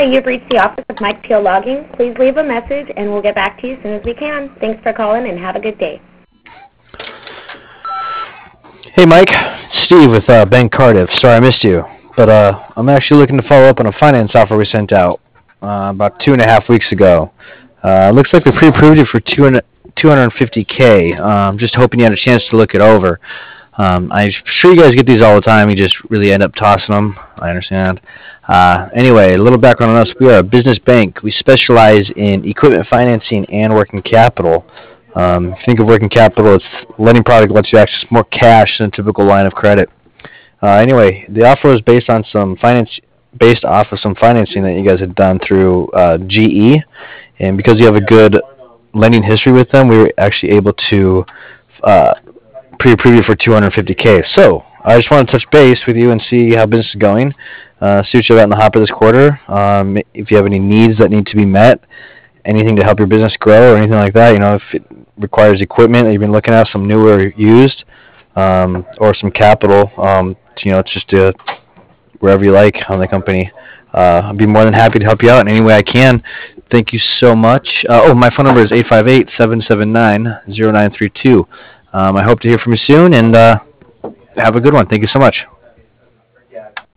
Hi, you've reached the office of Mike Peel Logging. Please leave a message, and we'll get back to you as soon as we can. Thanks for calling, and have a good day. Hey, Mike. Steve with Bank Cardiff. Sorry I missed you, but I'm actually looking to follow up on a finance offer we sent out about 2.5 weeks ago. Looks like we pre-approved it for 250K. Just hoping you had a chance to look it over. I'm sure you guys get these all the time. You just really end up tossing them. I understand. Anyway, a little background on us. We are a business bank. We specialize in equipment financing and working capital. If you think of working capital, it's lending product lets you access more cash than a typical line of credit. Anyway, the offer was based off of some financing that you guys had done through GE, and because you have a good lending history with them, we were actually able to uh, pre-approve you for 250K. So I just want to touch base with you and see how business is going. See what you got in the hopper this quarter. If you have any needs that need to be met, anything to help your business grow or anything like that. If it requires equipment that you've been looking at, some new or used, or some capital, it's just wherever you like on the company. I'd be more than happy to help you out in any way I can. Thank you so much. My phone number is 858-779-0932. I hope to hear from you soon, and have a good one. Thank you so much.